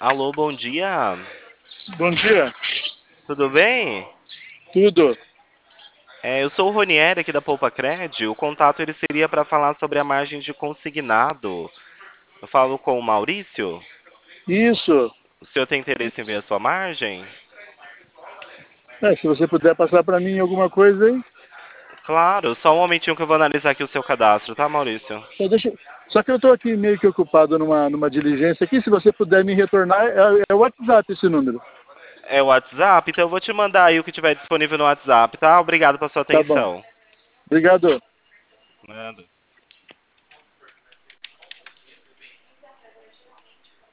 Alô, bom dia. Bom dia, Tudo bem? tudo. Eu sou o Ronieri aqui da Poupa Cred. O contato ele seria para falar sobre a margem de consignado. Eu falo com o Maurício. Isso. O senhor tem interesse em ver a sua margem? Se você puder passar para mim alguma coisa aí. Claro, só um momentinho que eu vou analisar aqui o seu cadastro, tá, Maurício? Só, deixa... Só que eu estou aqui meio que ocupado numa diligência aqui. Se você puder me retornar, é o WhatsApp esse número. É o WhatsApp? Então eu vou te mandar aí o que tiver disponível no WhatsApp, tá? Obrigado pela sua Tá bom. atenção. Obrigado. Nada.